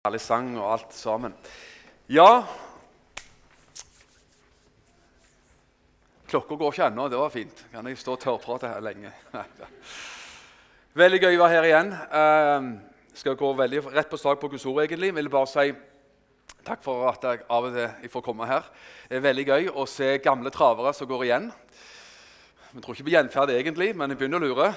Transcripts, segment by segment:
Herlig sang og alt sammen. Ja, klokka går ikke ennå, det var fint. Kan jeg stå og tørrprate her lenge? Veldig gøy å være her igjen. Skal gå veldig rett på sak på Guds ord egentlig. Vil bare si takk for at jeg av og til får komme her. Det er veldig gøy å se gamle travere som går igjen. Jeg tror ikke på gjenferd egentlig, men jeg begynner å lure.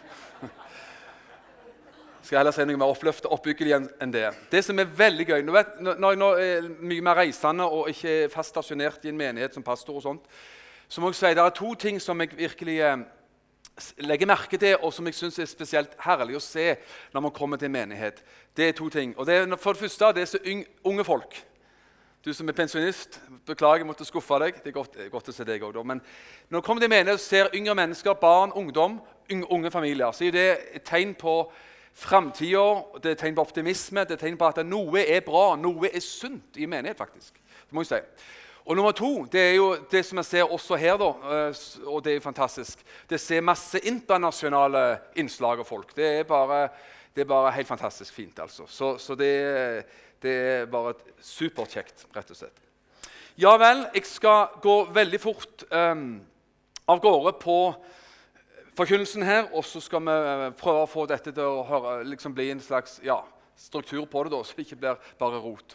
Skal heller si noe mer oppløftet oppbyggelig enn det. Det som er veldig gøy, når jeg nå er mye mer reisende og ikke er fast stasjonert i en menighet som pastor og sånt, så må jeg si det er to ting som jeg virkelig legger merke til, og som jeg synes er spesielt herlig å se når man kommer til en menighet. Det er to ting. Og det er, for det første, det er så unge folk. Du som er pensjonist, beklager, jeg måtte skuffe deg. Det er godt å se deg også. Men når man kommer til en menighet og ser yngre mennesker, barn, ungdom, unge familier, så er det et tegn på fremtiden, det er tegn på optimisme, det er tegn på at noe er bra, noe er sunt i menighet faktisk. Det må jeg si. Og nummer to, det er jo det som jeg ser også her da, og det er jo fantastisk. Det ser masse internasjonale innslag av folk. Det er bare helt fantastisk fint altså. Så det er bare superkjekt, rett og slett. Ja vel, jeg skal gå veldig fort av gårde på forkynnelsen her, og så skal vi prøve å få dette til å liksom bli en slags struktur på det, da, så det ikke blir bare rot.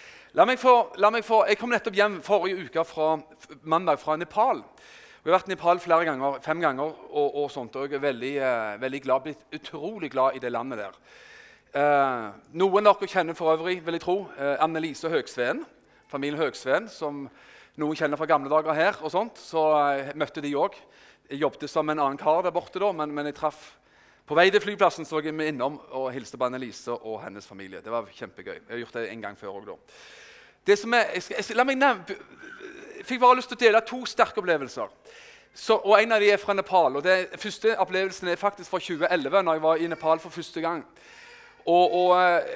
Jeg kom nettopp hjem forrige uke mandag fra Nepal. Jeg har vært i Nepal flere ganger, 5 ganger, og sånt, og jeg er veldig glad, blitt utrolig glad i det landet der. Noen av dere kjenner for øvrig, vil jeg tro, Annelise Høgsveen, familien Høgsveen, som noen kjenner fra gamle dager her, og sånt, så jeg møtte de også. Jeg jobbet som en annen kar der borte da, men jeg traff på vei til flyplassen, så jeg meg innom og hilste på Annelise og hennes familie. Det var kjempegøy. Jeg har gjort det en gang før også da. Det som jeg fikk bare lyst til å dele 2 sterke opplevelser. Og en av de er fra Nepal, og den første opplevelsen er faktisk fra 2011, når jeg var i Nepal for første gang. Og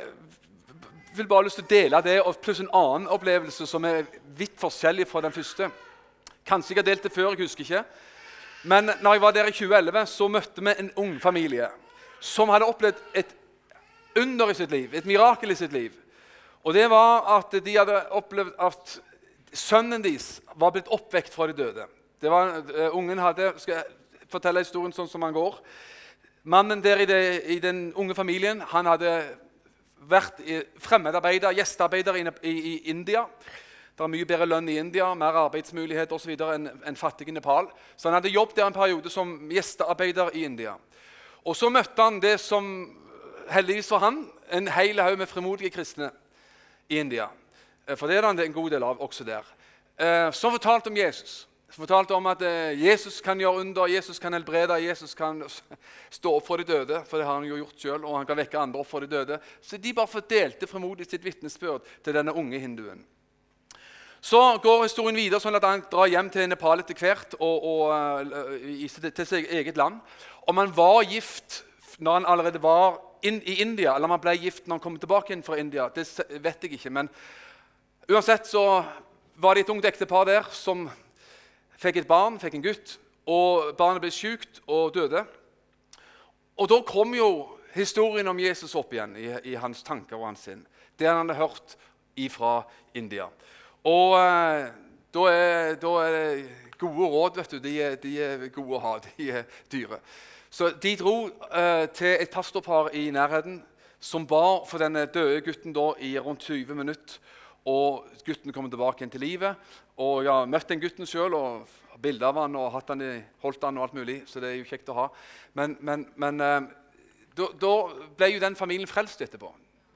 jeg vil bare lyst til å dele det, og pluss en annen opplevelse som er vidt forskjellig fra den første. Kanskje jeg har delt det før, jeg husker ikke. Men når jeg var der i 2011, så møtte vi en ung familie som hadde opplevd et under i sitt liv, et mirakel i sitt liv. Og det var at de hadde opplevd at sønnen deres var blitt oppvekt fra de døde. Ungen hadde, skal jeg fortelle historien sånn som han går. Mannen der i den unge familien, han hadde vært fremmedarbeider, gjestearbeider i India. Det er mye bedre lønn i India, mer arbeidsmuligheter og så videre enn fattig i Nepal. Så han hadde jobbet der en periode som gjestearbeider i India. Og så møtte han det som heldigvis for han, en hel haug med frimodige kristne i India. For det er det en god del av også der. Som fortalte om Jesus. Som fortalte om at Jesus kan gjøre under, Jesus kan helbrede, Jesus kan stå opp for de døde, for det har han jo gjort selv, og han kan vekke andre opp for de døde. Så de bare fordelte frimodig sitt vitnesbyrd til denne unge hinduen. Så går historien videre sånn at han drar hjem til Nepal etter hvert til sitt eget land. Om han var gift når han allerede var i India, eller om han ble gift når han kom tilbake inn fra India, det vet jeg ikke. Men uansett så var det et ungt ektepar der som fikk et barn, fikk en gutt, og barnet ble sykt og døde. Og da kom jo historien om Jesus opp igjen i hans tanker og hans sinn. Det han hadde hørt fra India. Og da er det gode råd, vet du, de er gode å ha, de er dyre. Så de dro til et pastorpar i nærheten, som ba for denne døde gutten da i rundt 20 minutter, og gutten kom tilbake inn til livet, og jeg har møtt den gutten selv, og bilder av han, og holdt han og alt mulig, så det er jo kjekt å ha. Men da ble jo den familien frelst etterpå.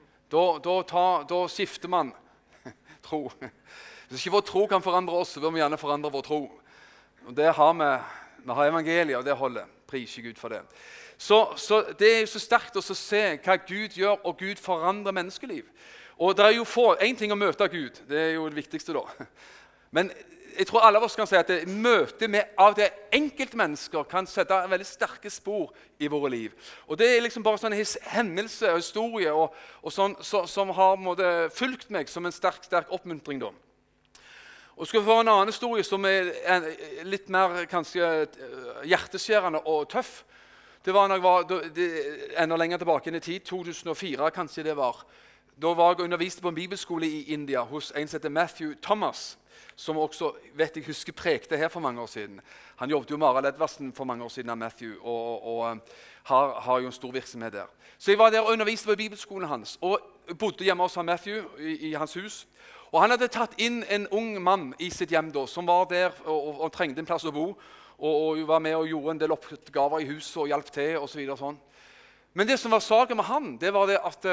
Da skifter man tro. Hvis ikke vår tro kan forandre oss, så vil vi gjerne forandre vår tro. Og det har vi har evangeliet, og det holder. Priser Gud for det. Så det er jo så sterkt å se hva Gud gjør, og Gud forandrer menneskeliv. Og det er jo en ting å møte Gud, det er jo det viktigste da. Men jeg tror alle av oss kan si at møtet med av det enkelte mennesker kan sette veldig sterke spor i våre liv. Og det er liksom bare sånn hendelse og historie og sånn, som har fulgt meg som en sterk oppmuntring da. Og skal vi få en annen historie som er litt mer kanskje hjerteskjærende og tøff. Det var når jeg var enda lenger tilbake inn i tid, 2004 kanskje det var. Da var jeg underviste på en bibelskole i India hos en som heter Matthew Thomas, som også vet jeg husker prekte her for mange år siden. Han jobbet jo med Harald Edvardsen for mange år siden av Matthew, og har jo en stor virksomhet der. Så jeg var der og underviste på bibelskolen hans, og bodde hjemme hos Matthew i hans hus. Og han hadde tatt inn en ung mann i sitt hjem da, som var der og trengte en plass å bo, og var med og gjorde en del oppgaver i huset og hjalp til og så videre og sånn. Men det som var saken med han, det var det at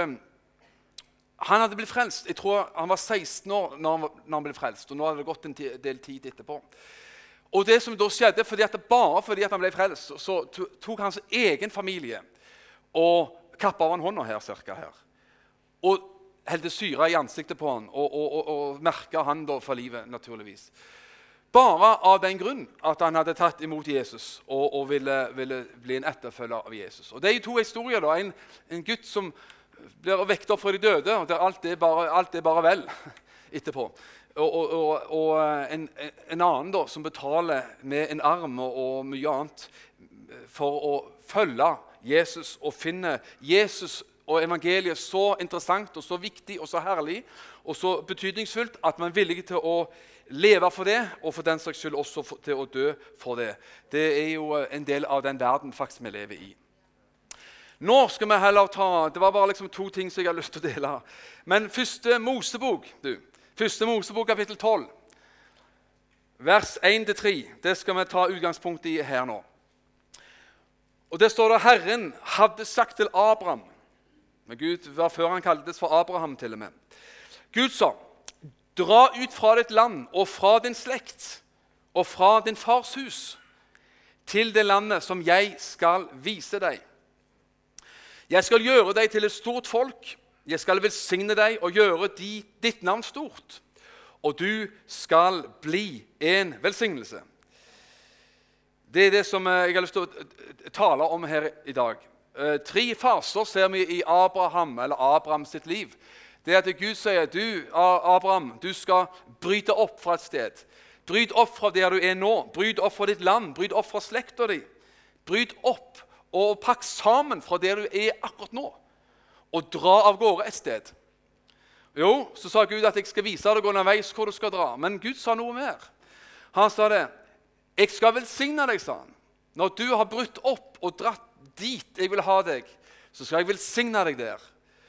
han hadde blitt frelst. Jeg tror han var 16 år når han ble frelst, og nå hadde det gått en del tid etterpå. Og det som da skjedde, bare fordi at han ble frelst, så tok hans egen familie og kappet av han hånda her, cirka her. Og heldte syre i ansiktet på han, og merket han da for livet, naturligvis. Bare av den grunn at han hadde tatt imot Jesus og ville bli en etterfølger av Jesus. Og det er to historier da. En gutt som blir vekket opp fra de døde, og der alt er bare vel etterpå. Og en annen da, som betaler med en arm og mye annet for å følge Jesus og finne Jesus og evangeliet så interessant og så viktig og så herlig og så betydningsfullt at man er villig til å leve for det, og for den saks skyld også til å dø for det. Det er jo en del av den verden faktisk vi lever i. Nå skal vi heller det var bare liksom to ting som jeg har lyst til å dele. Men første Mosebok kapittel 12, vers 1-3, det skal vi ta utgangspunkt i her nå. Og det står der: Herren hadde sagt til Abraham, men Gud var før han kaltes for Abraham til og med. Gud sa: dra ut fra ditt land og fra din slekt og fra din fars hus til det landet som jeg skal vise deg. Jeg skal gjøre deg til et stort folk, jeg skal velsigne deg og gjøre ditt navn stort, og du skal bli en velsignelse. Det er det som jeg har lyst til å tale om her i dag. 3 faser ser vi i Abraham sitt liv. Det er at Gud sier: du, Abraham, du skal bryte opp fra et sted. Bryt opp fra der du er nå. Bryt opp fra ditt land. Bryt opp fra slekta di. Bryt opp og pakk sammen fra der du er akkurat nå, og dra av gårde et sted. Jo, så sa Gud at jeg skal vise deg underveis hvor du skal dra. Men Gud sa noe mer. Han sa det: jeg skal velsigne deg, sa han. Når du har brutt opp og dratt dit jeg vil ha deg, så skal jeg velsigne deg der.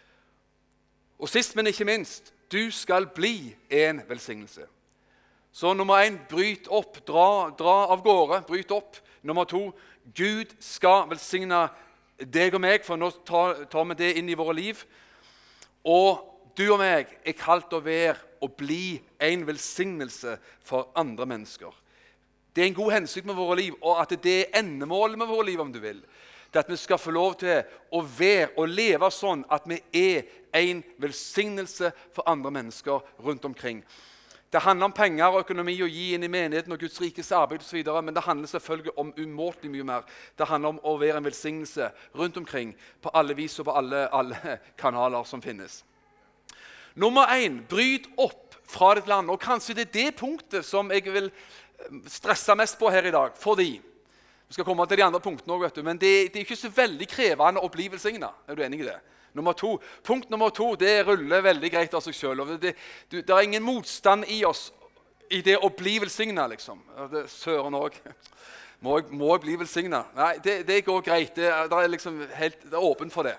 Og sist, men ikke minst, du skal bli en velsignelse. Så nummer 1, bryt opp, dra av gårde, bryt opp. Nummer 2, Gud skal velsigne deg og meg, for nå tar vi det inn i våre liv. Og du og meg er kalt å være og bli en velsignelse for andre mennesker. Det er en god hensikt med våre liv, og at det er endemålet med våre liv, om du vil. Det at vi skal få lov til å være og leve sånn at vi er en velsignelse for andre mennesker rundt omkring. Det handler om penger og økonomi å gi inn i menigheten og Guds rikes arbeid og så videre, men det handler selvfølgelig om umåtelig mye mer. Det handler om å være en velsignelse rundt omkring på alle vis og på alle kanaler som finnes. Nummer 1, bryt opp fra ditt land. Og kanskje det er det punktet som jeg vil stresse mest på her i dag, fordi vi skal komme til de andre punktene også, vet du, men det er ikke så veldig krevende å bli velsignet. Er du enig i det? Punkt nummer 2, det ruller veldig greit av seg selv. Det er ingen motstand i oss i det å bli velsignet, liksom. Det søren også. Må jeg bli velsignet? Nei, det går greit. Det er liksom helt åpen for det.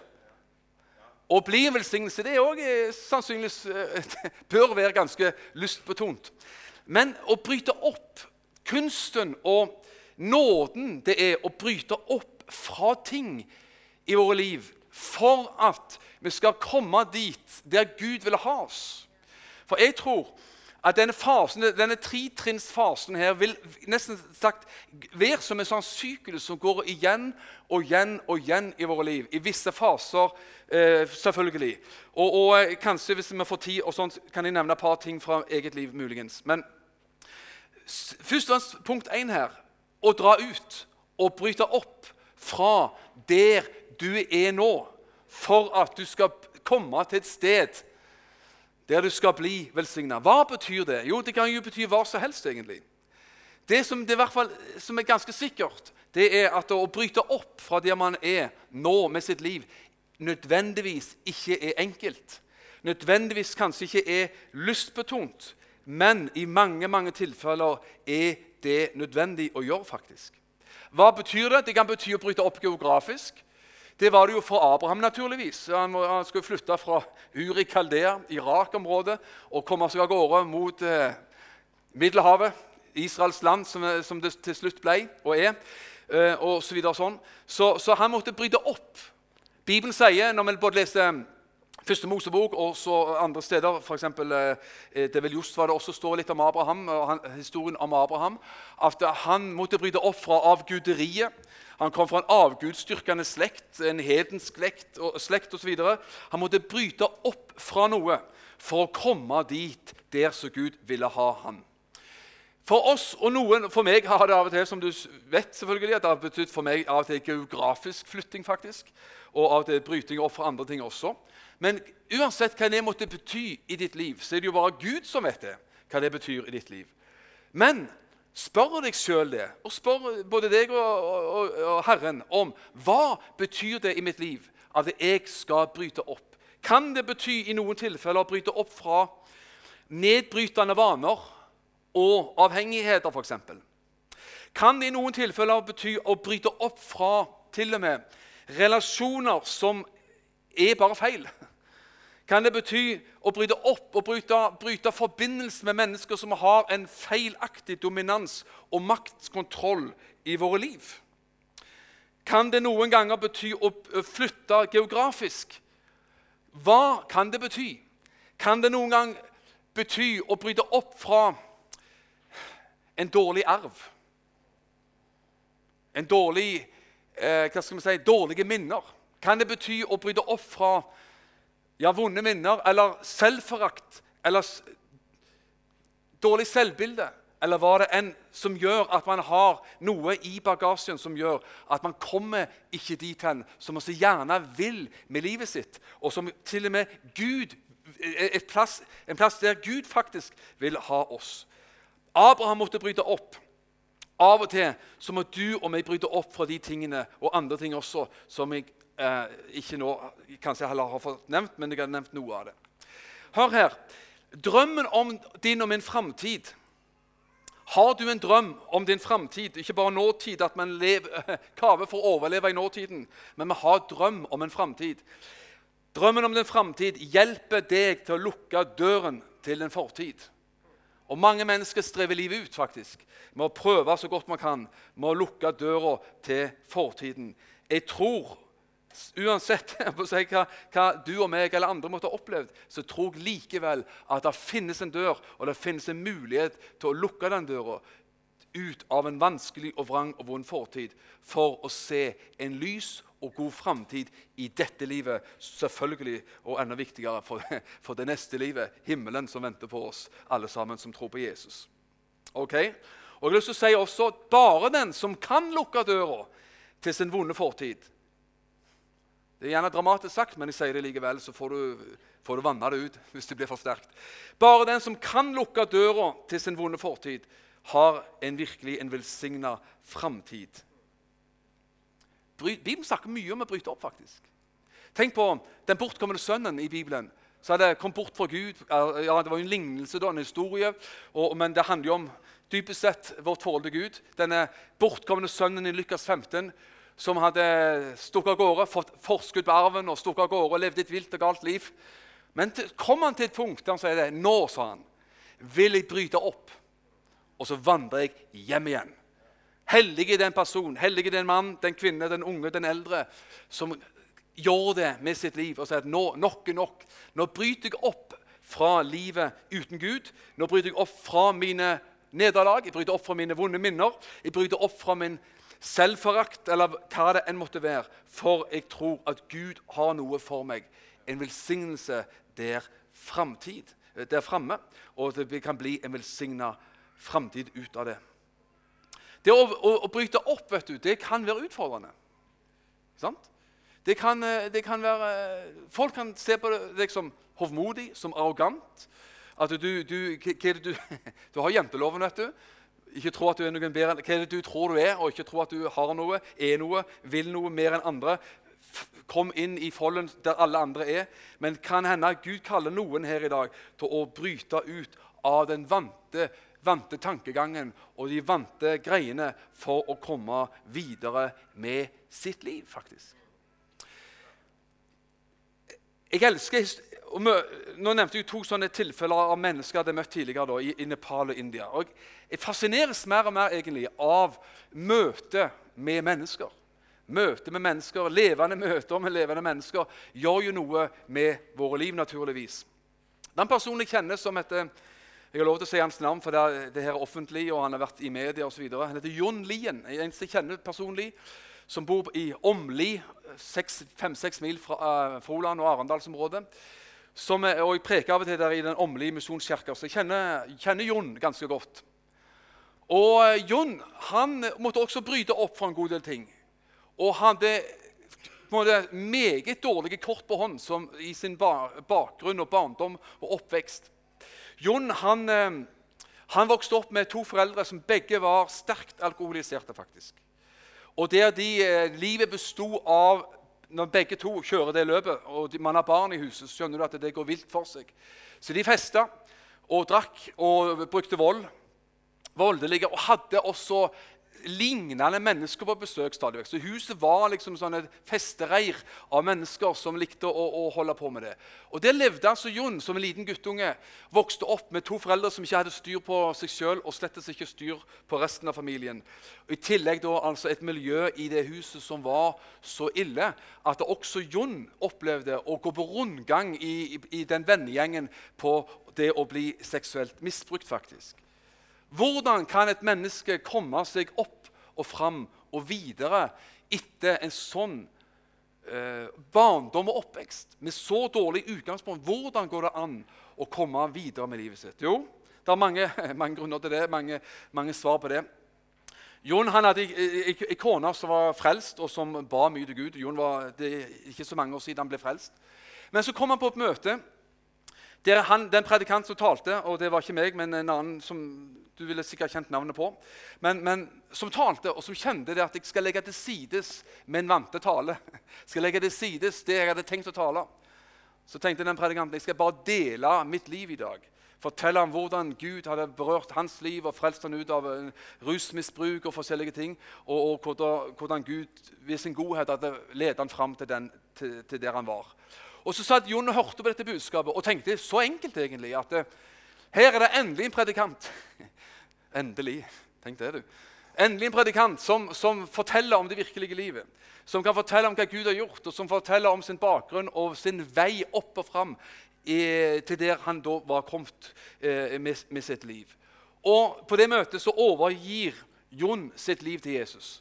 Å bli en velsignelse, det er også sannsynligvis bør være ganske lystbetont. Men å bryte opp kunsten og nåden, det er å bryte opp fra ting i våre liv for at vi skal komme dit der Gud vil ha oss. For jeg tror at denne 3-trinnsfasen her vil nesten sagt være som en sånn syklus som går igjen og igjen og igjen i våre liv. I visse faser, selvfølgelig. Og kanskje hvis vi får tid, og sånt, kan jeg nevne et par ting fra eget liv muligens. Men først og fremst punkt 1 her, å dra ut og bryte opp fra der du er nå, for at du skal komme til et sted der du skal bli velsignet. Hva betyr det? Jo, det kan jo bety hva som helst egentlig. Det som det i hvert fall som er ganske sikkert, det er at å bryte opp fra der man er nå med sitt liv, nødvendigvis ikke er enkelt. nødvendigvis kanskje ikke er lystbetont, men i mange, mange tilfeller er det nødvendig å gjøre faktisk. Hva betyr det? Det kan bety å bryte opp geografisk. Det var det jo for Abraham naturligvis. Han skulle flytte fra Ur i Kaldea, Irak-området, og komme seg av gårde mot Middelhavet, Israels land, som det til slutt ble og er, og så videre sånn. Så han måtte bryte opp. Bibelen sier, når vi både leser Første Mosebok og så andre steder, for eksempel det er vel just hva det også står litt om Abraham, og historien om Abraham, at han måtte bryte opp fra avguderiet. Han kom fra en avgudstyrkende slekt, en hedensk slekt og så videre. Han måtte bryte opp fra noe for å komme dit der så Gud ville ha han. For oss og noen, for meg har det av og til, som du vet selvfølgelig, at det har betydd for meg av og til geografisk flytting faktisk, og av og til bryting opp fra andre ting også. Men uansett hva det måtte bety i ditt liv, så er det jo bare Gud som vet det, hva det betyr i ditt liv. Men spør deg selv det, og spør både deg og Herren om hva betyr det i mitt liv at jeg skal bryte opp. Kan det bety i noen tilfeller å bryte opp fra nedbrytende vaner og avhengigheter for eksempel? Kan det i noen tilfeller bety å bryte opp fra til og med relasjoner som er bare feil? Kan det bety å bryte opp og bryte forbindelse med mennesker som har en feilaktig dominans og maktkontroll i våre liv? Kan det noen ganger bety å flytte geografisk? Hva kan det bety? Kan det noen gang bety å bryte opp fra en dårlig arv? En dårlig, dårlige minner? Kan det bety å bryte opp fra vonde minner, eller selvforakt, eller dårlig selvbilde, eller hva det enn som gjør at man har noe i bagasjen som gjør at man kommer ikke dit hen som man så gjerne vil med livet sitt, og som til og med Gud, en plass der Gud faktisk vil ha oss. Abraham måtte bryte opp. Av og til så må du og meg bryte opp fra de tingene, og andre ting også, som jeg ikke nå, kanskje jeg heller har fått nevnt, men jeg har nevnt noe av det. Hør her. Drømmen om din og min fremtid. Har du en drøm om din fremtid? Ikke bare nåtid, at man kaver for å overleve i nåtiden, men vi har drøm om en fremtid. Drømmen om din fremtid hjelper deg til å lukke døren til en fortid. Og mange mennesker strever livet ut faktisk, med å prøve så godt man kan, med å lukke døra til fortiden. Jeg tror, uansett hva du og meg eller andre måtte ha opplevd, så tror jeg likevel at det finnes en dør, og det finnes en mulighet til å lukke den døra ut av en vanskelig og vrang og vond fortid, for å se en lys og god fremtid i dette livet, selvfølgelig, og enda viktigere for det neste livet, himmelen som venter på oss, alle sammen som tror på Jesus. Ok? Og jeg har lyst til å si også, bare den som kan lukke døra til sin vonde fortid. Det er gjerne dramatisk sagt, men jeg sier det likevel, så får du vanne det ut hvis det blir for sterkt. Bare den som kan lukke døra til sin vonde fortid, har virkelig en velsignet fremtid. Bibelen snakker mye om å bryte opp, faktisk. Tenk på den bortkommende sønnen i Bibelen. Så hadde kom bort fra Gud. Ja, det var jo en lignelse, da, en historie, men det handler jo om dypest sett vårt forhold til Gud. Denne bortkommende sønnen i Lukas 15, som hadde stukket av gårde, fått forskudd på arven og stukket av gårde og levde et vilt og galt liv. Men kom han til et punkt der han sier det, nå, sa han, vil jeg bryte opp, og så vandrer jeg hjem igjen. Hellig er den person, hellig er den mann, den kvinne, den unge, den eldre, som gjør det med sitt liv og sier at nå, nok er nok. Nå bryter jeg opp fra livet uten Gud. Nå bryter jeg opp fra mine nederlag, jeg bryter opp fra mine vonde minner, jeg bryter opp fra min selvforakt, eller hva det enn måtte være, for jeg tror at Gud har noe for meg, en velsignelse der fremme, og det kan bli en velsignet fremtid ut av det. Det å bryte opp, vet du, det kan være utfordrende. Sant? Det kan være, folk kan se på deg som hovmodig, som arrogant. At du har jenteloven, vet du. Ikke tro at du er noen bedre. Hva er det du tror du er, og ikke tro at du har noe, er noe, vil noe mer enn andre. kom inn i folden der alle andre er. Men kan hende at Gud kaller noen her i dag til å bryte ut av den vante tankegangen og de vante greiene for å komme videre med sitt liv, faktisk. Jeg elsker nå nevnte jeg 2 sånne tilfeller av mennesker jeg hadde møtt tidligere da, i Nepal og India. Og jeg fascineres mer og mer egentlig av møte med mennesker. Møte med mennesker, levende møter med levende mennesker, gjør jo noe med våre liv, naturligvis. Den personen jeg kjenner som heter, jeg har lov til å si hans navn, for det her er offentlig, og han har vært i media og så videre. Han heter Jon Lien, en som jeg kjenner personlig, som bor i Åmli, 5-6 mil fra Froland og Arendalsområdet. Og jeg preker av og til der i den Åmli misjonskirka, så jeg kjenner Jon ganske godt. Og Jon, han måtte også bryte opp for en god del ting. Og han hadde meget dårlige kort på hånd i sin bakgrunn og barndom og oppvekst. Jon, han vokste opp med 2 foreldre som begge var sterkt alkoholiserte, faktisk. Og der livet bestod av, når begge 2 kjører det løpet, og man har barn i huset, så skjønner du at det går vilt for seg. Så de festet og drakk og brukte voldelige, og hadde også lignende mennesker på besøk stadig vekk. Så huset var liksom sånn et festereir av mennesker som likte å holde på med det. Og det levde altså Jon som en liten guttunge, vokste opp med 2 foreldre som ikke hadde styr på seg selv, og slettes ikke styr på resten av familien. Og i tillegg da altså et miljø i det huset som var så ille, at også Jon opplevde å gå på rundgang i den vennegjengen på det å bli seksuelt misbrukt, faktisk. Hvordan kan et menneske komme seg opp og fram og videre etter en sånn barndom og oppvekst med så dårlig utgangspunkt? Hvordan går det an å komme videre med livet sitt? Jo, det er mange grunner til det, mange svar på det. Jon han hadde en kone som var frelst og som ba mye til Gud. Jon det ikke så mange år siden han ble frelst. Men så kom han på et møte der den predikant som talte, og det var ikke meg, men en annen som du ville sikkert kjent navnet på, men som talte, og som kjente det at jeg skal legge til sides med en vante tale. Skal legge til sides det jeg hadde tenkt å tale. Så tenkte den predikanten, jeg skal bare dele mitt liv i dag. Fortelle ham hvordan Gud hadde berørt hans liv og frelst han ut av rusmisbruk og forskjellige ting, og hvordan Gud ved sin godhet hadde ledet han fram til der han var. Og så satt Jon og hørte på dette budskapet og tenkte så enkelt egentlig at her er det endelig en predikant. Endelig, tenk det du. Endelig en predikant som forteller om det virkelige livet. Som kan fortelle om hva Gud har gjort, og som forteller om sin bakgrunn og sin vei opp og fram til der han da var kommet med sitt liv. Og på det møtet så overgir Jon sitt liv til Jesus.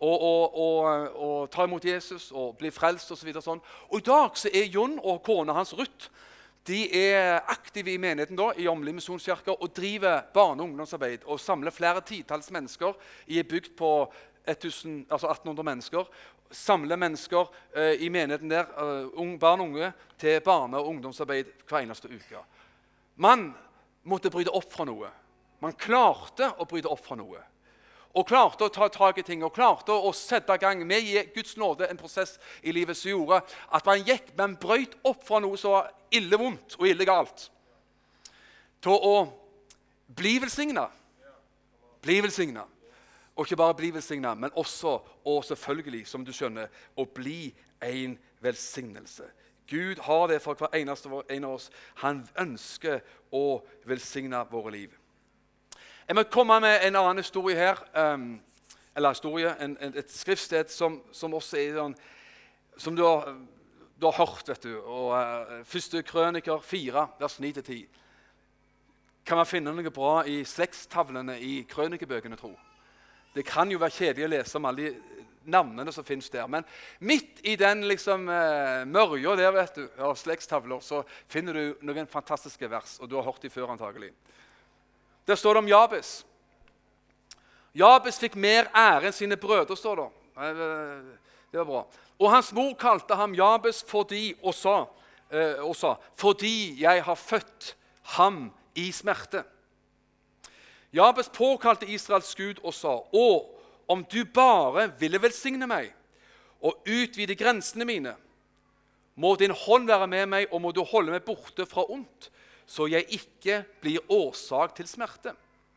Og ta imot Jesus og bli frelst og så videre sånn. Og i dag så er Jon og kona hans Ruth, de er aktive i menigheten da, i Åmli misjonskirke, og driver barne- og ungdomsarbeid og samler flere titalls mennesker i en bygd på 1800 mennesker. Samler mennesker i menigheten der, barn og unge, til barne- og ungdomsarbeid hver eneste uke. Man måtte bryte opp fra noe. Man klarte å bryte opp fra noe. Og klarte å ta tag i ting, og klarte å sette i gang med Guds nåde en prosess i livet som gjorde at man brøt opp fra noe så ille vondt og ille galt til å bli velsignet. Bli velsignet. Og ikke bare bli velsignet, men også, og selvfølgelig, som du skjønner, å bli en velsignelse. Gud har det for hver eneste en av oss. Han ønsker å velsigne våre liv. Jeg må komme med en annen historie her, et skriftsted som også er sånn, som du har hørt, vet du, og 1. Krøniker 4, vers 9-10. Kan man finne noe bra i slektstavlene i krønikebøkene, tro? Det kan jo være kjedelig å lese om alle de navnene som finnes der, men midt i den liksom, mørja der, vet du, av slektstavler, så finner du noen fantastiske vers, og du har hørt de før antagelig. Der står det om Jabes. Jabes fikk mer ære enn sine brødre, står det. Det var bra. Og hans mor kalte ham Jabes og sa, fordi jeg har født ham i smerte. Jabes påkalte Israels Gud og sa, om du bare ville velsigne meg, og utvide grensene mine. Må din hånd være med meg, og må du holde meg borte fra ondt, så jeg ikke blir årsak til smerte.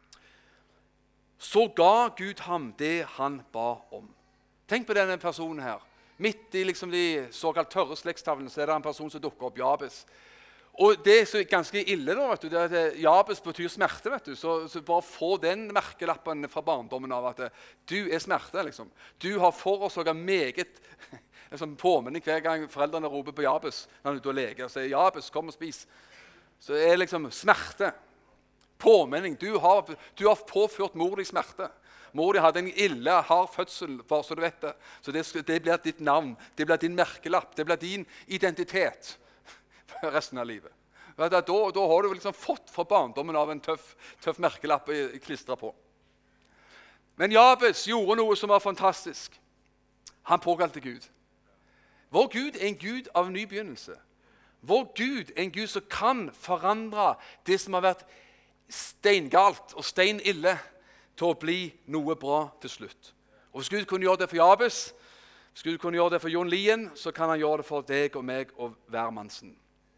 Så ga Gud ham det han ba om. Tenk på denne personen her. Midt i liksom de såkalt tørre slektstavlene så er det en person som dukker opp, Jabes. Og det er så ganske ille da, vet du, det at Jabes betyr smerte, vet du. Så bare få den merkelappen fra barndommen av at du er smerte, liksom. Du har forårsaket meget en sånn påminning hver gang foreldrene roper på Jabes når han er ute og leker og sier, Jabes, kom og spis. Så er det liksom smerte. Påminning. Du har påført mor deg smerte. Mor di hadde en ille, hard fødsel, bare så du vet det. Så det blir ditt navn, det blir din merkelapp, det blir din identitet resten av livet. Da har du liksom fått fra barndommen av en tøff merkelapp klistret på. Men Jabes gjorde noe som var fantastisk. Han påkalte Gud. Vår Gud er en Gud av ny begynnelse. Vår Gud er en Gud som kan forandre det som har vært steingalt og steinille til å bli noe bra til slutt. Og hvis Gud kunne gjøre det for Jabes, hvis Gud kunne gjøre det for Jon Lien, så kan han gjøre det for deg og meg og hvermannsen.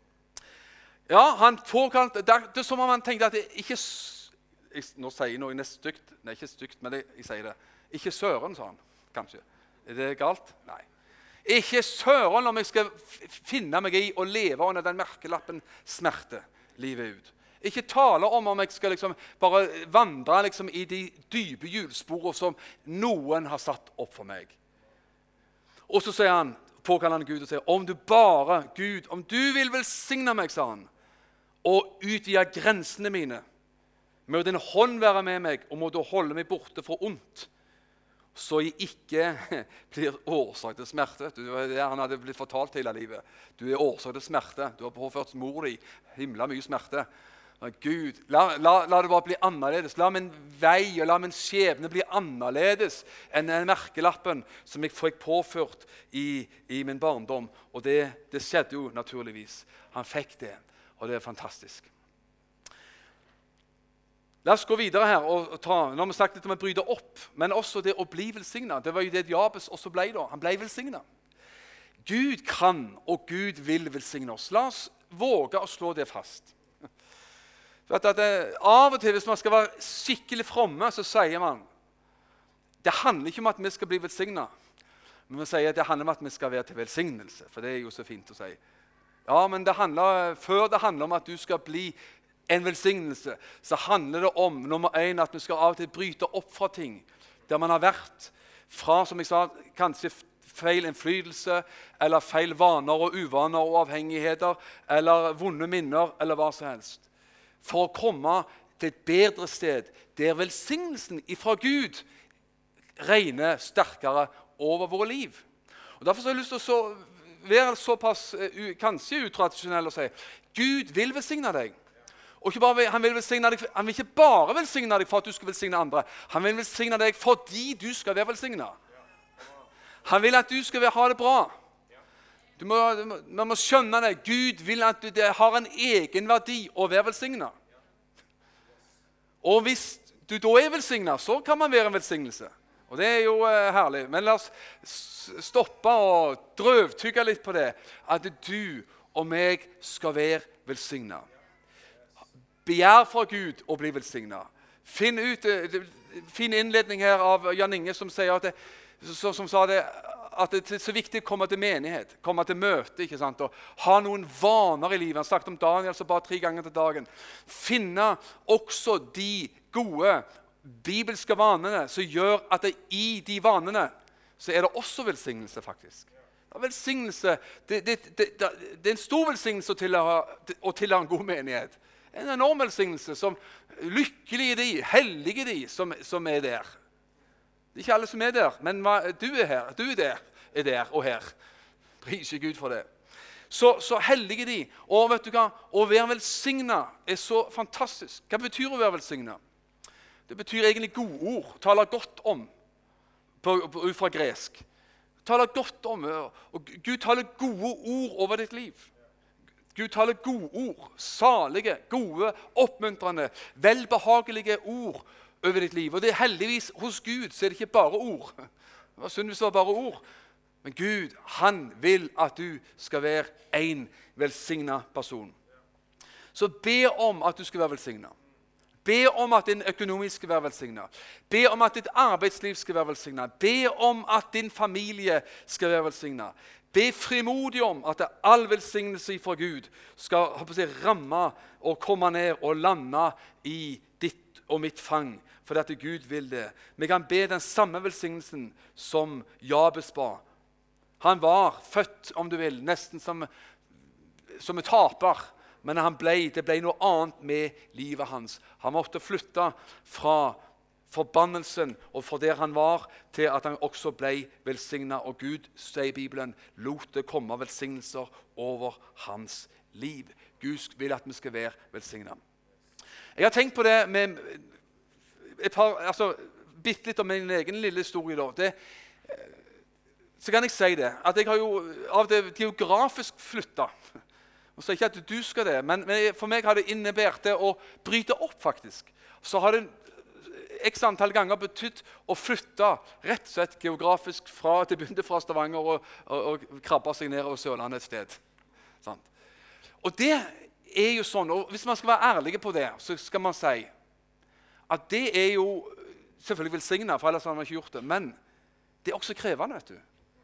Ja, han påkalte, det er som om han tenkte at det ikke, nå sier jeg noe nesten stygt, nei ikke stygt, men jeg sier det, ikke søren, sa han, kanskje. Er det galt? Nei. Ikke søren om jeg skal finne meg i å leve under den merkelappen smerte livet ut. Ikke tale om jeg skal liksom bare vandre liksom i de dype hjulsporene som noen har satt opp for meg. Og så sier han, påkaller han Gud og sier, om du bare, Gud, om du vil velsigne meg, sa han, og utvide grensene mine, må din hånd være med meg, og må du holde meg borte fra ondt, så jeg ikke blir årsak til smerte. Det var det han hadde blitt fortalt hele livet. Du er årsak til smerte. Du har påført mor di himla mye smerte. Gud, la det bare bli annerledes. La min vei og la min skjebne bli annerledes enn den merkelappen som jeg fikk påført i min barndom. Og det skjedde jo naturligvis. Han fikk det, og det er fantastisk. La oss gå videre her og ta, nå har vi snakket litt om å bryte opp, men også det å bli velsignet. Det var jo det Jabes også ble da. Han ble velsignet. Gud kan, og Gud vil velsigne oss. La oss våge å slå det fast. At av og til, hvis man skal være skikkelig fromme, så sier man det handler ikke om at vi skal bli velsignet, men vi sier at det handler om at vi skal være til velsignelse, for det er jo så fint å si. Ja, men før det handler om at du skal bli en velsignelse, så handler det om, nummer 1, at vi skal av og til bryte opp fra ting, der man har vært fra, som jeg sa, kanskje feil innflytelse, eller feil vaner og uvaner og avhengigheter, eller vonde minner, eller hva som helst. For å komme til et bedre sted, der velsignelsen ifra Gud regner sterkere over våre liv. Og derfor har jeg lyst til å være såpass kanskje utradisjonell og si, Gud vil velsigne deg. Og ikke bare, han vil ikke bare velsigne deg for at du skal velsigne andre. Han vil velsigne deg fordi du skal være velsignet. Han vil at du skal ha det bra. Man må skjønne det. Gud vil at det har en egen verdi å være velsignet. Og hvis du da er velsignet, så kan man være en velsignelse. Og det er jo herlig. Men la oss stoppe og drøvtygge litt på det. At du og meg skal være velsignet. Begjær fra Gud å bli velsignet. Finn innledning her av Jan Inge som sier at det er så viktig å komme til menighet, komme til møte, ikke sant? Og ha noen vaner i livet. Han snakket om Daniel så bare 3 ganger til dagen. Finne også de gode bibelske vanene som gjør at i de vanene så er det også velsignelse faktisk. Det er velsignelse. Det er en stor velsignelse å tilhøre en god menighet. En enorm velsignelse som lykkelige de, hellige de som er der. Det er ikke alle som er der, men du er her, du er der og her. Priser Gud for det. Så hellige de. Og vet du hva? Å være velsignet er så fantastisk. Hva betyr å være velsignet? Det betyr egentlig gode ord. Taler godt om, ut fra gresk. Taler godt om, og Gud taler gode ord over ditt liv. Gud taler gode ord, salige, gode, oppmuntrende, velbehagelige ord over ditt liv. Og det er heldigvis hos Gud, så er det ikke bare ord. Det var synd hvis det var bare ord. Men Gud, han vil at du skal være en velsignet person. Så be om at du skal være velsignet. Be om at din økonomi skal være velsignet. Be om at ditt arbeidsliv skal være velsignet. Be om at din familie skal være velsignet. Be frimodig om at all velsignelse fra Gud skal ramme og komme ned og lande i ditt og mitt fang. For at Gud vil det. Vi kan be den samme velsignelsen som Jabes ba. Han var født, om du vil, nesten som en taper. Men det ble noe annet med livet hans. Han måtte flytte fra forbannelsen og fra der han var, til at han også ble velsignet. Og Gud, sier Bibelen, lot det komme velsignelser over hans liv. Gud vil at vi skal være velsignet. Jeg har tenkt på det med bitte litt om min egen lille historie. Så kan jeg si det, at jeg har jo av det geografisk flyttet. Og så ikke at du skal det, men for meg har det innebært det å bryte opp, faktisk. Så har det x antall ganger betydd å flytte rett og slett geografisk fra at det begynte fra Stavanger og krabbe seg ned over Sørlandet et sted. Sant? Og det er jo sånn, og hvis man skal være ærlig på det, så skal man si at det er jo selvfølgelig velsignet, for ellers har man ikke gjort det, men det er også krevende, vet du.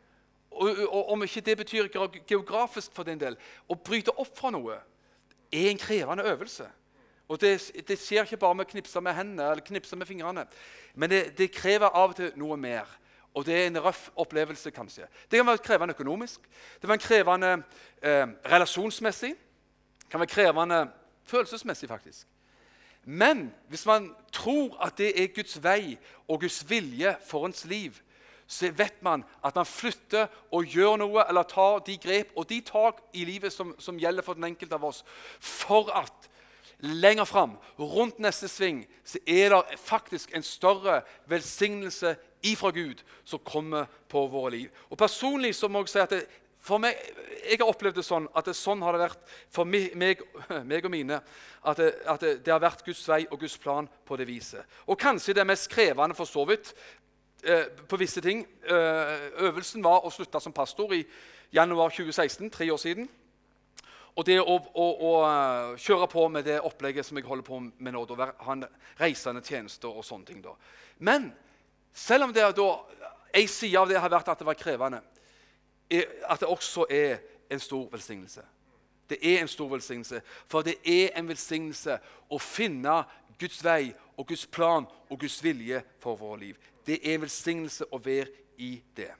Og om ikke det betyr geografisk for din del, å bryte opp fra noe er en krevende øvelse. Og det skjer ikke bare med å knipse med hendene eller knipse med fingrene, men det krever av og til noe mer. Og det er en røff opplevelse, kanskje. Det kan være krevende økonomisk, det kan være krevende relasjonsmessig, det kan være krevende følelsesmessig, faktisk. Men hvis man tror at det er Guds vei og Guds vilje for ens liv, så vet man at man flytter og gjør noe, eller tar de grep og de tak i livet som gjelder for den enkelte av oss, for at lenger fram, rundt neste sving, så er det faktisk en større velsignelse ifra Gud som kommer på våre liv. Og personlig så må jeg si at for meg, jeg har opplevd det sånn, at sånn har det vært for meg og mine, at det har vært Guds vei og Guds plan på det viset. Og kanskje det mest krevende for så vidt, på visse ting. Øvelsen var å slutte som pastor i januar 2016, 3 år siden. Og det å kjøre på med det opplegget som jeg holder på med nå, ha en reisende tjeneste og sånne ting da. Men selv om det da, en side av det har vært at det var krevende, at det også er en stor velsignelse. Det er en stor velsignelse, for det er en velsignelse å finne Guds vei og Guds plan og Guds vilje for vårt liv. Det er en velsignelse å være i det.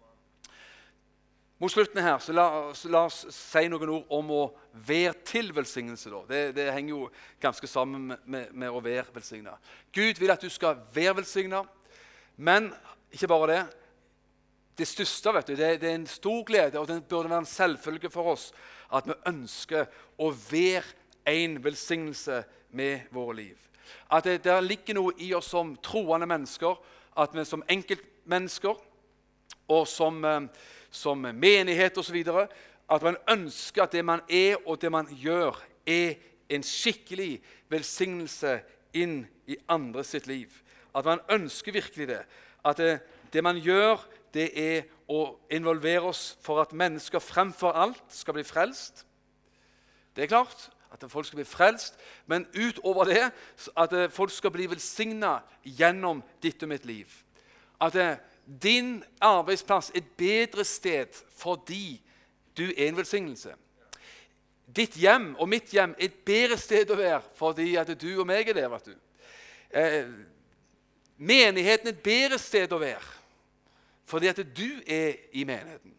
Mot slutten her, så la oss si noen ord om å være til velsignelse. Det henger jo ganske sammen med å være velsignet. Gud vil at du skal være velsignet, men ikke bare det. Det største, vet du, det er en stor glede, og det burde være en selvfølge for oss, at vi ønsker å være en velsignelse med våre liv. At det ligger noe i oss som troende mennesker, at vi som enkeltmennesker og som menighet og så videre, at man ønsker at det man er og det man gjør er en skikkelig velsignelse inn i andre sitt liv. At man ønsker virkelig det. At det man gjør, det er å involvere oss for at mennesker fremfor alt skal bli frelst. Det er klart at folk skal bli frelst, men utover det, at folk skal bli velsignet gjennom ditt og mitt liv. At din arbeidsplass er et bedre sted fordi du er en velsignelse. Ditt hjem og mitt hjem er et bedre sted å være fordi at du og meg er der, vet du. Menigheten er et bedre sted å være fordi at du er i menigheten.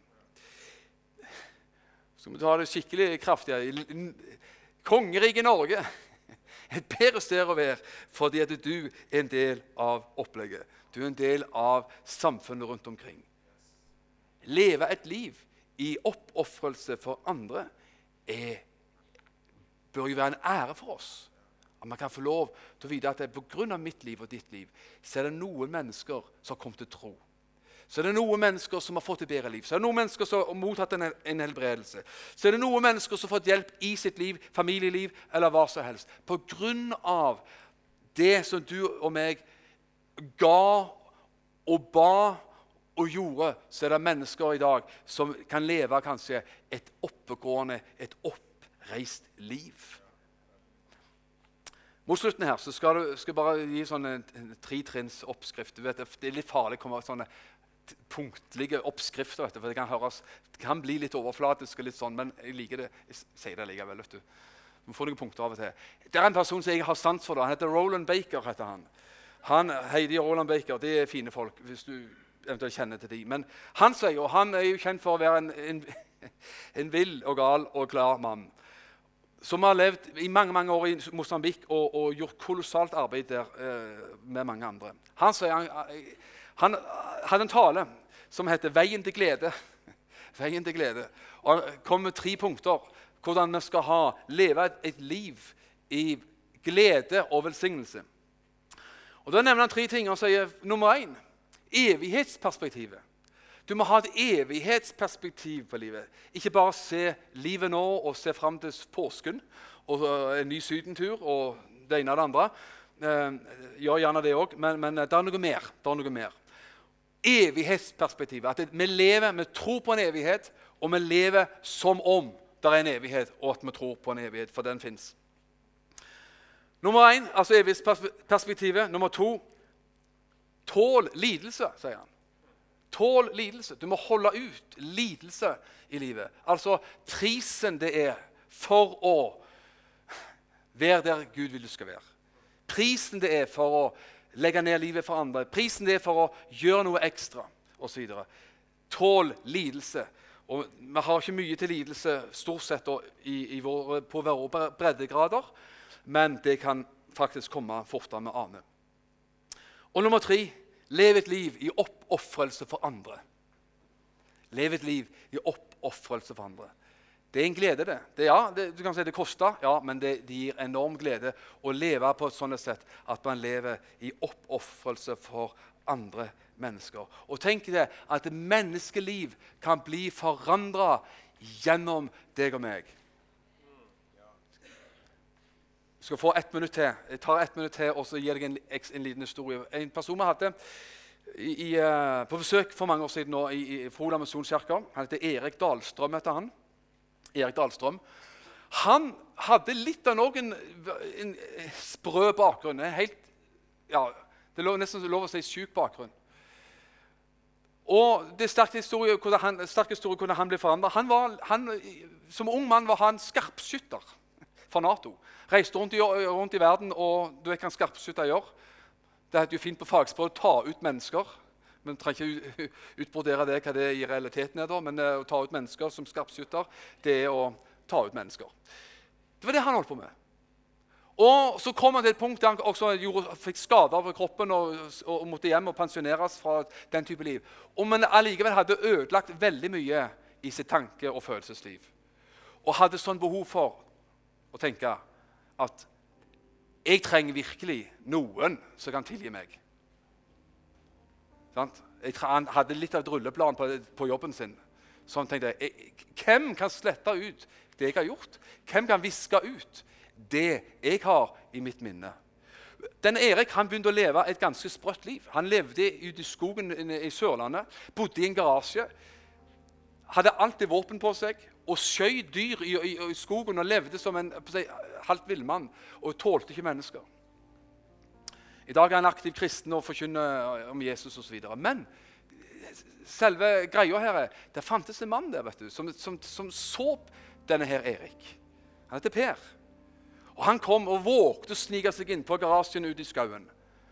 Så vi tar det skikkelig kraftig. Kongeriket Norge, et bedre sted å være, fordi at du er en del av opplegget. Du er en del av samfunnet rundt omkring. Leve et liv i oppoffrelse for andre bør jo være en ære for oss. At man kan få lov til å vite at på grunn av mitt liv og ditt liv, så er det noen mennesker som har kommet til tro. Så er det noen mennesker som har fått et bedre liv. Så er det noen mennesker som har mottatt en helbredelse. Så er det noen mennesker som har fått hjelp i sitt liv, familieliv eller hva som helst. På grunn av det som du og meg ga og ba og jorda, så er det mennesker i dag som kan leve kanskje et oppegående, et oppreist liv. Mot slutten her så skal jeg bare gi sånn en 3-trinns oppskrift. Du vet, det er litt farlig å komme med sånne punktlige oppskrifter, vet du, for det kan bli litt overflatisk og litt sånn, men jeg liker det. Jeg sier det likevel, vet du. Du får noen punkter av og til. Det er en person som jeg har sans for. Han heter Roland Baker. Heidi og Roland Baker, de er fine folk, hvis du eventuelt kjenner til dem. Men han sier, og han er jo kjent for å være en vill og gal og glad mann, som har levd i mange, mange år i Mosambik og gjort kolossalt arbeid der med mange andre. Han sier, han hadde en tale som heter «Veien til glede». Veien til glede. Og han kom med 3 punkter, hvordan vi skal leve et liv i glede og velsignelse. Og da nevner han 3 ting. Han sier, nummer 1, evighetsperspektivet. Du må ha et evighetsperspektiv på livet. Ikke bare se livet nå og se frem til påsken og en ny sydentur og det ene og det andre. Gjør gjerne det også, men det er noe mer. Det er noe mer. Evighetsperspektivet. At vi lever, vi tror på en evighet, og vi lever som om det er en evighet, og at vi tror på en evighet, for den finnes. Nummer 1, altså evighetsperspektivet. Nummer 2, tål lidelse, sier han. Tål lidelse. Du må holde ut lidelse i livet. Altså, prisen det er for å være der Gud vil du skal være. Prisen det er for å legge ned livet for andre. Prisen det er for å gjøre noe ekstra, og så videre. Tål lidelse. Og vi har ikke mye til lidelse stort sett på våre breddegrader, men det kan faktisk komme fortere med ane. Og nummer 3, lev et liv i oppoffrelse for andre. Lev et liv i oppoffrelse for andre. Det er en glede, det. Du kan si det koster, ja, men det gir enorm glede å leve på et sånt sett at man lever i oppoffrelse for andre mennesker. Og tenk deg at menneskeliv kan bli forandret gjennom deg og meg. Jeg skal få 1 minutt til. Jeg tar 1 minutt til, og så gir jeg en liten historie. En person vi hadde på besøk for mange år siden nå i Froland Misjonskirke. Han heter Erik Dahlstrøm, heter han. Erik Dahlstrøm. Han hadde litt av noen en sprø bakgrunn. Det er nesten lov å si syk bakgrunn. Og det er sterk historie hvordan han ble forandret. Som ung mann var han skarpskytter for NATO. Reiste rundt i verden, og du vet hva en skarpskytter gjør. Det er jo fint på fagspråk å ta ut mennesker. Men trenger ikke utbrodere det, hva det i realiteten er da. Men å ta ut mennesker som skarpskytter, det er å ta ut mennesker. Det var det han holdt på med. Og så kom han til et punkt der han også fikk skader over kroppen og måtte hjem og pensjoneres fra den type liv. Men allikevel hadde ødelagt veldig mye i sitt tanke- og følelsesliv. Og hadde sånn behov for å tenke at jeg trenger virkelig noen som kan tilgi meg. Han hadde litt av et rulleplan på jobben sin. Så han tenkte, hvem kan slette ut det jeg har gjort? Hvem kan viske ut det jeg har i mitt minne? Denne Erik han begynte å leve et ganske sprøtt liv. Han levde ute i skogen i Sørlandet, bodde i en garasje, hadde alltid våpen på seg, og skjøy dyr i skogen og levde som en halvt villmann, og tålte ikke mennesker. I dag er han aktiv kristen og forkynner om Jesus og så videre. Men selve greia her er, det fantes en mann der, vet du, som så denne her Erik. Han heter Per. Og han kom og vågte å snike seg inn på garasjen ute i skauen.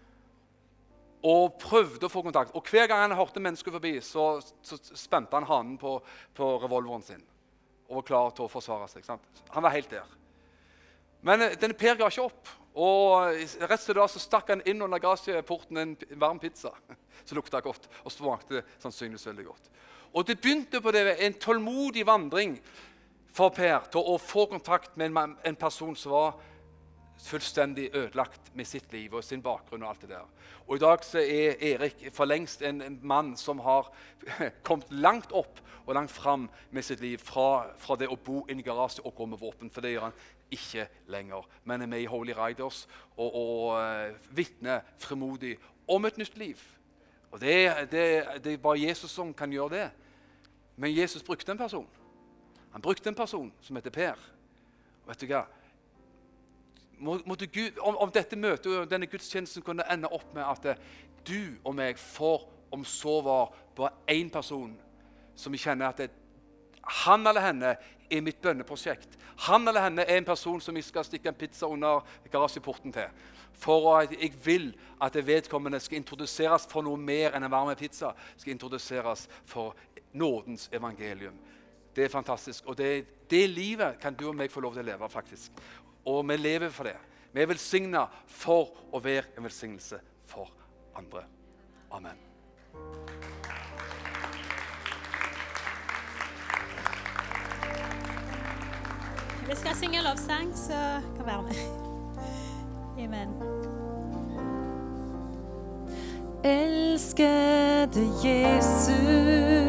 Og prøvde å få kontakt. Og hver gang han hørte mennesker forbi, så spente han hanen på revolveren sin. Og var klar til å forsvare seg. Sant? Han var helt der. Men denne Per ga ikke opp. Og rett til da så stakk han inn under garasjeporten en varm pizza. Så lukta godt, og smakte sannsynligvis veldig godt. Og det begynte på det, en tålmodig vandring for Per til å få kontakt med en person som var fullstendig ødelagt med sitt liv og sin bakgrunn og alt det der. Og i dag så er Erik for lengst en mann som har kommet langt opp og langt fram med sitt liv fra det å bo i en garasje og gå med våpen, for det gjør han ikke lenger. Men er med i Holy Riders og vitner fremodig om et nytt liv. Og det er bare Jesus som kan gjøre det. Men Jesus brukte en person. Han brukte en person som heter Per. Og vet du hva? Måtte Gud, om dette møtet og denne gudstjenesten kunne ende opp med at du og meg får, om så var, bare en person som vi kjenner at han eller henne er mitt bønneprosjekt. Han eller henne er en person som vi skal stikke en pizza under garasjeporten til. For at jeg vil at vedkommende skal introduseres for noe mer enn en varm pizza. Skal introduseres for nådens evangelium. Det er fantastisk. Og det livet kan du og meg få lov til å leve faktisk. Og vi lever for det. Vi er velsignet for å være en velsignelse for andre. Amen. Vi skal synge lovsang, så kan være med. Amen. Elskede Jesus,